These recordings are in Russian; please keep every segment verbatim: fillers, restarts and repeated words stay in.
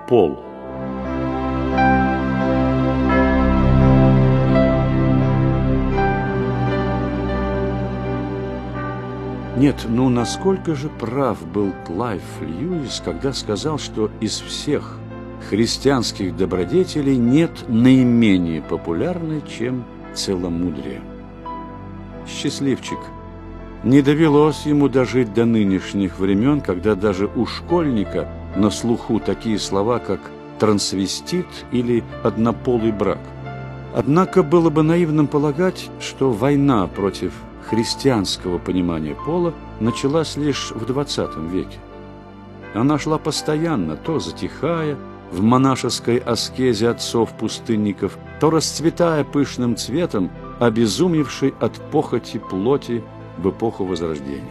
пол. Нет, ну насколько же прав был Клайв Льюис, когда сказал, что из всех христианских добродетелей нет наименее популярной, чем целомудрие. Счастливчик. Не довелось ему дожить до нынешних времен, когда даже у школьника на слуху такие слова, как трансвестит или однополый брак. Однако было бы наивным полагать, что война против христианского понимания пола началась лишь в двадцатом веке. Она шла постоянно, то затихая в монашеской аскезе отцов-пустынников, то расцветая пышным цветом, обезумевшей от похоти плоти в эпоху Возрождения.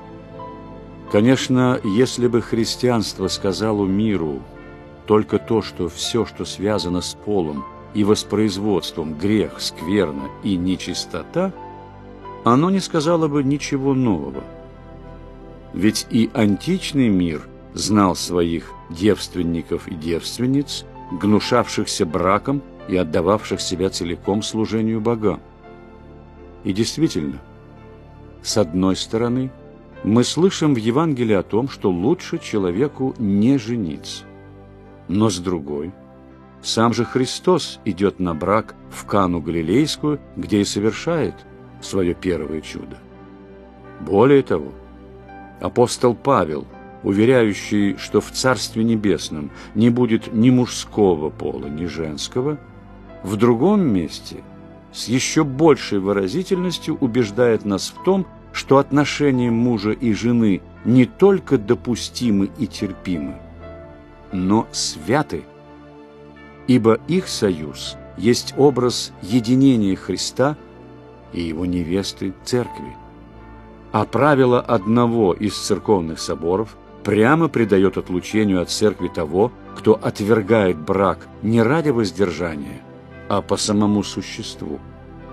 Конечно, если бы христианство сказало миру только то, что все, что связано с полом и воспроизводством, грех, скверна и нечистота, оно не сказало бы ничего нового. Ведь и античный мир знал своих девственников и девственниц, гнушавшихся браком и отдававших себя целиком служению богам. И действительно, с одной стороны, мы слышим в Евангелии о том, что лучше человеку не жениться. Но с другой, сам же Христос идет на брак в Кану Галилейскую, где и совершает свое первое чудо. Более того, апостол Павел, уверяющий, что в Царстве Небесном не будет ни мужского пола, ни женского, в другом месте с еще большей выразительностью убеждает нас в том, что отношения мужа и жены не только допустимы и терпимы, но святы, ибо их союз есть образ единения Христа и его невесты Церкви. А правило одного из церковных соборов прямо придает отлучению от Церкви того, кто отвергает брак не ради воздержания, а по самому существу.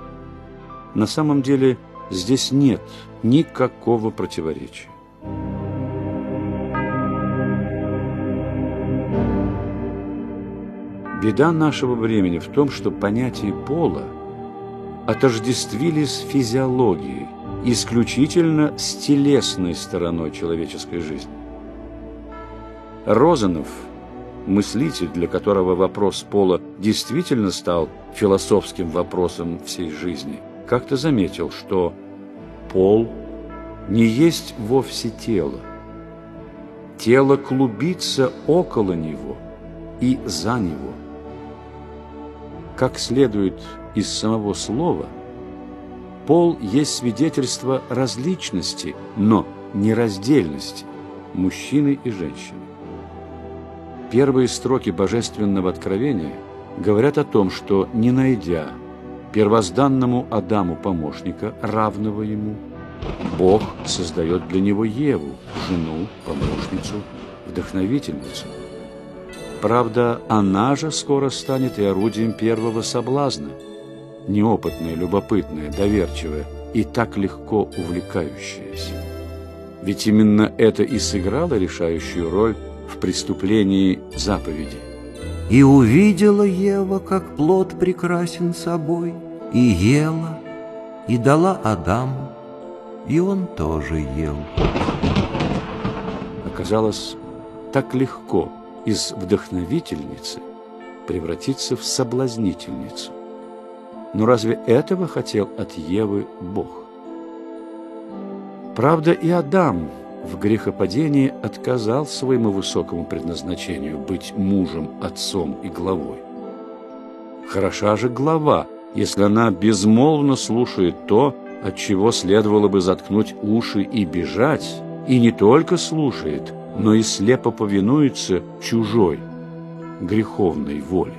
На самом деле здесь нет никакого противоречия. Беда нашего времени в том, что понятие пола отождествили с физиологией, исключительно с телесной стороной человеческой жизни. Розанов, мыслитель, для которого вопрос пола действительно стал философским вопросом всей жизни, как-то заметил, что пол не есть вовсе тело. Тело клубится около него и за него. Как следует из самого слова, пол есть свидетельство различности, но нераздельности мужчины и женщины. Первые строки Божественного Откровения говорят о том, что, не найдя первозданному Адаму помощника, равного ему, Бог создает для него Еву, жену, помощницу, вдохновительницу. Правда, она же скоро станет и орудием первого соблазна, неопытная, любопытная, доверчивая и так легко увлекающаяся. Ведь именно это и сыграло решающую роль в преступлении заповеди. «И увидела Ева, как плод прекрасен собой, и ела, и дала Адаму, и он тоже ел». Оказалось, так легко из вдохновительницы превратиться в соблазнительницу. Но разве этого хотел от Евы Бог? Правда, и Адам в грехопадении отказал своему высокому предназначению быть мужем, отцом и главой. Хороша же глава, если она безмолвно слушает то, от чего следовало бы заткнуть уши и бежать, и не только слушает, но и слепо повинуется чужой, греховной воле.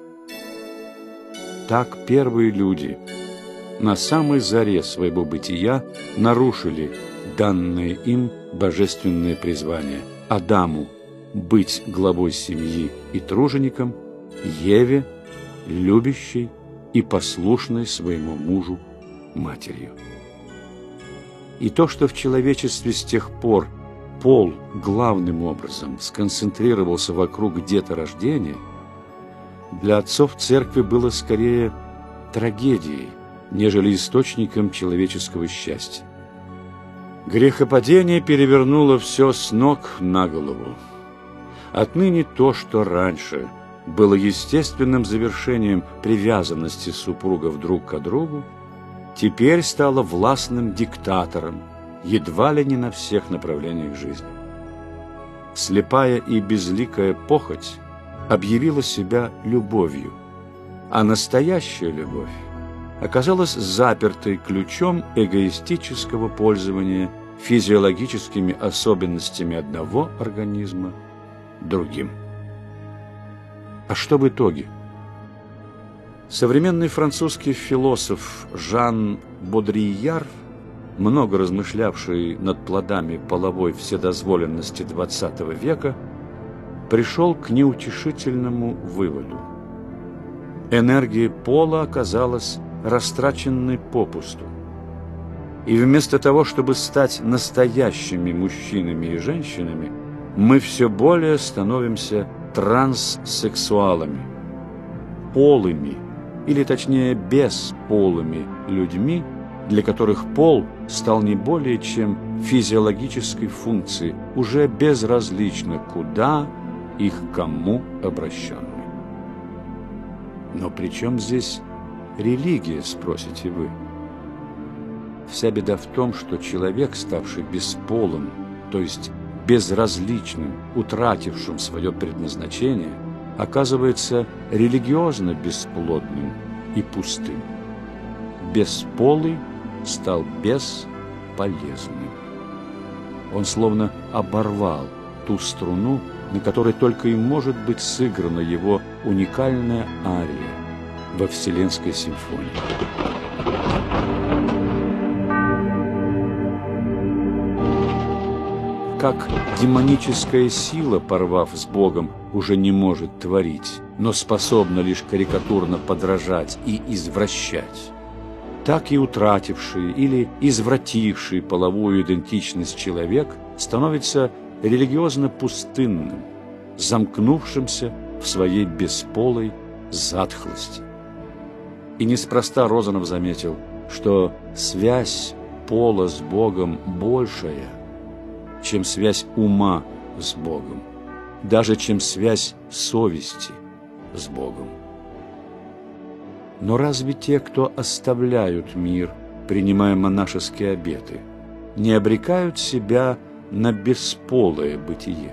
Так первые люди на самой заре своего бытия нарушили данное им божественное призвание: Адаму быть главой семьи и тружеником, Еве любящей и послушной своему мужу матерью. И то, что в человечестве с тех пор пол главным образом сконцентрировался вокруг деторождения, для отцов церкви было скорее трагедией, нежели источником человеческого счастья. Грехопадение перевернуло все с ног на голову. Отныне то, что раньше было естественным завершением привязанности супругов друг к другу, теперь стало властным диктатором едва ли не на всех направлениях жизни. Слепая и безликая похоть объявила себя любовью, а настоящая любовь оказалась запертой ключом эгоистического пользования физиологическими особенностями одного организма другим. А что в итоге? Современный французский философ Жан Бодрияр, много размышлявший над плодами половой вседозволенности двадцатого века, пришел к неутешительному выводу. Энергия пола оказалась растраченной попусту. И вместо того, чтобы стать настоящими мужчинами и женщинами, мы все более становимся транссексуалами, полыми, или точнее бесполыми людьми, для которых пол стал не более чем физиологической функцией, уже безразлично куда и к кому обращенной. Но при чем здесь религия, спросите вы? Вся беда в том, что человек, ставший бесполым, то есть безразличным, утратившим свое предназначение, оказывается религиозно бесплодным и пустым. Бесполый стал бесполезным. Он словно оборвал ту струну, на которой только и может быть сыграна его уникальная ария во Вселенской симфонии. Как демоническая сила, порвав с Богом, уже не может творить, но способна лишь карикатурно подражать и извращать, так и утративший или извративший половую идентичность человек становится религиозно пустынным, замкнувшимся в своей бесполой затхлости. И неспроста Розанов заметил, что связь пола с Богом большая, чем связь ума с Богом, даже чем связь совести с Богом. Но разве те, кто оставляют мир, принимая монашеские обеты, не обрекают себя на бесполое бытие?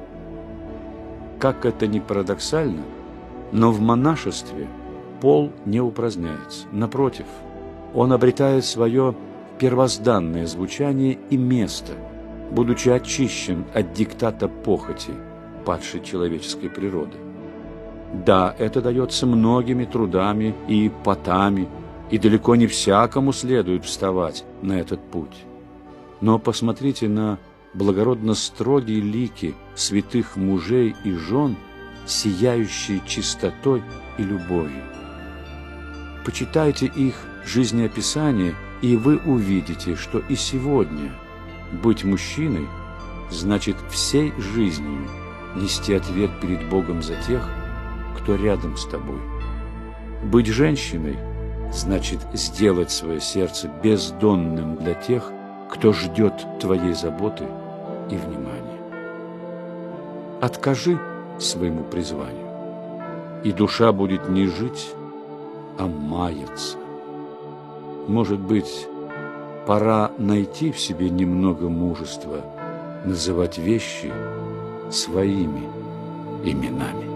Как это ни парадоксально, но в монашестве пол не упраздняется. Напротив, он обретает свое первозданное звучание и место, будучи очищен от диктата похоти, падшей человеческой природы. Да, это дается многими трудами и потами, и далеко не всякому следует вставать на этот путь. Но посмотрите на благородно строгие лики святых мужей и жен, сияющие чистотой и любовью. Почитайте их жизнеописание, и вы увидите, что и сегодня быть мужчиной значит всей жизнью нести ответ перед Богом за тех, кто рядом с тобой. Быть женщиной значит сделать свое сердце бездонным для тех, кто ждет твоей заботы и внимания. Откажи своему призванию, и душа будет не жить, а маяться. Может быть, пора найти в себе немного мужества называть вещи своими именами.